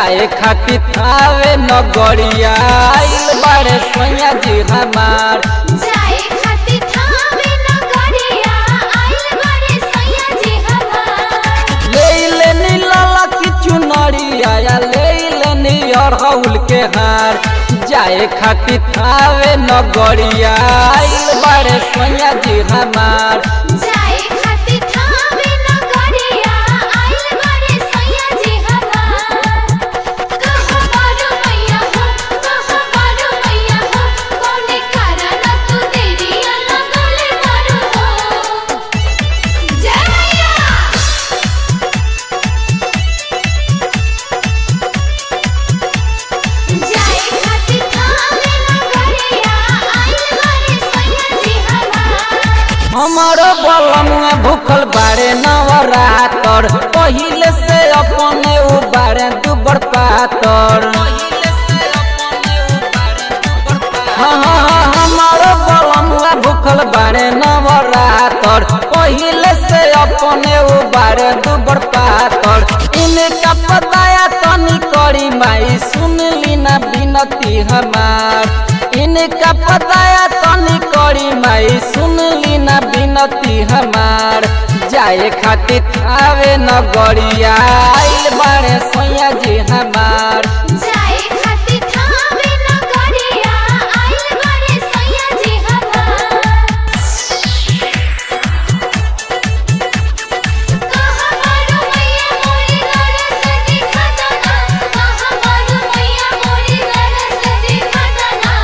जाए खातिर थावे नगरिया आइल बारे सैया जी हमार। जाए खातिर थावे नगरिया आइल बारे सैया जी हमार। ले नी लाला की चुनरिया या ले नी अड़हुल के हार। जाए खातिर थावे नगरिया आइल बारे सैया जी हमार। जाए खातिर थावे नगरिया आइल बारे सैया जी हमार। कहाँ बारू मैया हो, कहाँ बारू मैया हो, कौने कारण तू देरिया लगल बारू हो। जय मैया। जाए खातिर थावे नगरिया आइल बारे सैया जी हमार। हमारो बलमुआ भूखल बारे नवरातर पहिले से अपने उबारे दुबर पातर। हमारो बलमुआ भूखल बारे नवरातर पहिले से अपने उबारे दुबर पातर। इनका पताया तनी करी माई सुन ली ना बिनती हमार। इनका पताया तनी करी माई सुन ली ना बिनती हमार। जाए खातिर थावे नगरिया आइल बारे सैया जी हमार। जाए खातिर थावे नगरिया आइल बारे सैया जी हमार। कहाँ बारू मैया मोरी गरस दिखा दना, कहाँ बारू मैया मोरी गरस दिखा दना।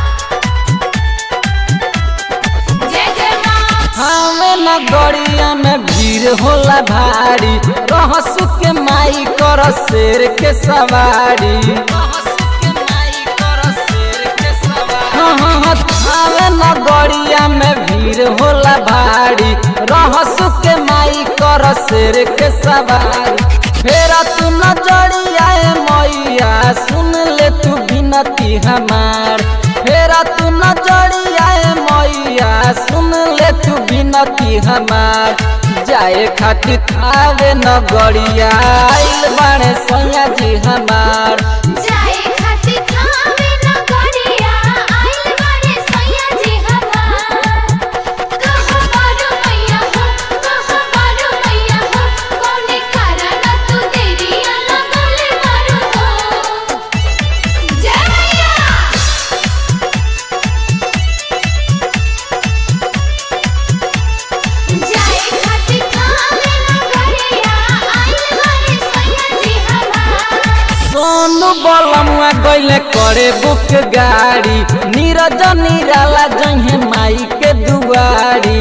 जय जय माँ। हमें नगरिया में भीड़ होला भारी रहसु के माई कर शेर के सवारी। हमें नगरिया में भीड़ होला भारी रहसु के माई कर शेर के सवारी। फेरा तू नजरिया मैया सुन ले तू बिनती हमार। फेरा तू नजरिया मैया सुन ले तू बिनती हमार। जाए खातिर थावे नगरिया आइल बारे सैया जी हमार। जाए खातिर थावे नगरिया आइल बारे सैया जी हमार। कहाँ बारू मैया हो, कहाँ बारू मैया हो, कौने कारण तू देरिया लगल बारू हो। जय मैया। जाए खातिर थावे नगरिया आइल बारे सैया जी हमार। सोनू बलमुआ गइले करे बुक गाड़ी नीरज निराला जहे माई के दुआरी।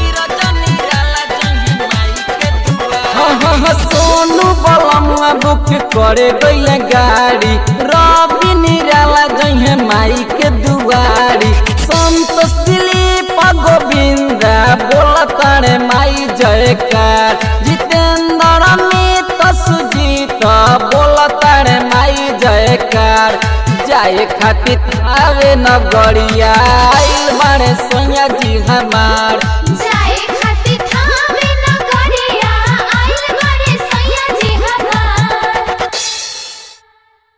सोनू बलमुआ बुक करे गइले गाड़ी रवि निराला जहे माई के दुआरी। संतोष दिलीप गोविंदा बोलतारे माई जयकार। जितेंद्र अमित सुजीत बोलतारे माई जयकार। जाए खातिर थावे नगरिया आइल बारे सैया जी हमार।